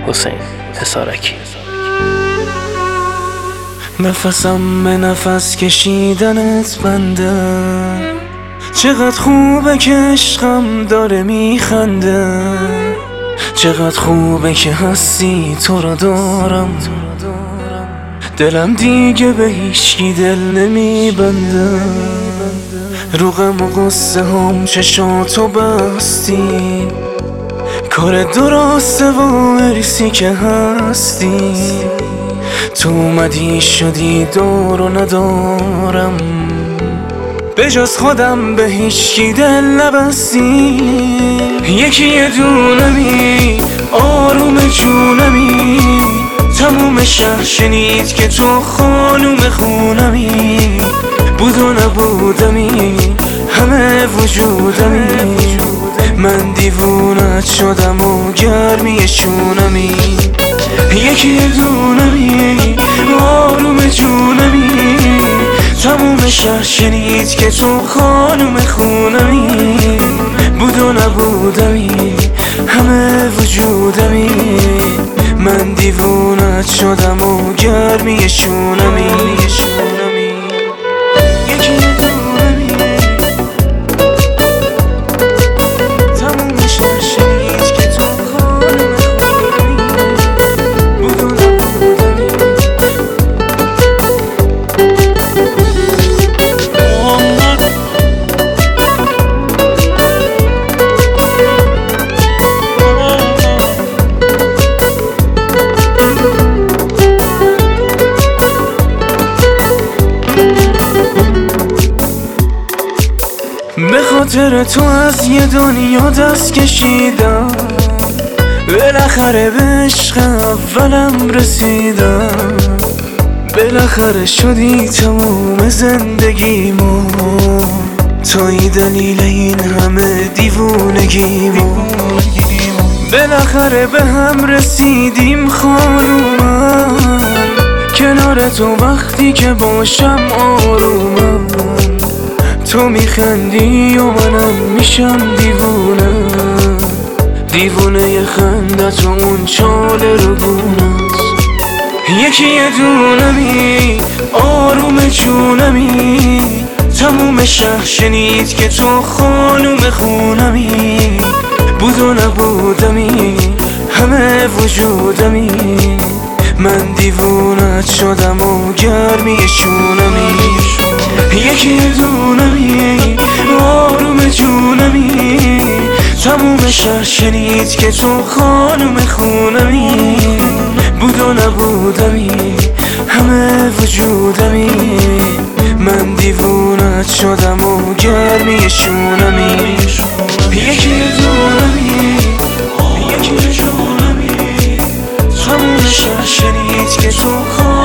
حسین حصارکی. نفسم به نفس کشیدنت بنده، چقدر خوبه که عشقم داره میخنده، چقدر خوبه که هستی تو را دارم، دلم دیگه به هیچکی دل نمیبنده، رو غم و غصه هم چشاتو بستی، کار درسته و ارسی که هستی، تو اومدی شدی دار و ندارم، به جز خودم به هیچکی دل نبستی، یکی یه دونمی آروم جونمی، تموم شهر شنید که تو خانوم خونمی، بود و نبودمی همه وجودمی، من دیوونت شدم و گرمی شونمی، یکی دونمی آروم جونمی، تموم شهر شنید که تو خانوم خونمی، بود و نبودمی همه وجودمی، من دیوونت شدم و گرمی شونمی. به خاطر تو از یه دنیا دست کشیدم، بالاخره به عشق اولم رسیدم، بالاخره شدی تموم زندگیمو، توی دلیل این همه دیوونگیمو، بالاخره به هم رسیدیم خانومم، کنار تو وقتی که باشم آرومم، تو میخندی و منم میشم دیوونه، دیوونه خندت و اون چاله رو گونت، یکی یه دونمی آروم جونمی، تموم شهر شنید که تو خانوم خونمی، بود و نبودمی همه وجودمی، من دیوونت شدم و گرمی شونمی، یکی دونمی آروم جونمی، تموم شهر شنید که تو خانوم خونمی، بود و نبودمی همه وجودمی، من دیوونت شدم و گرمی شونمی، یکی دونمی تموم شهر شنید که تو خانوم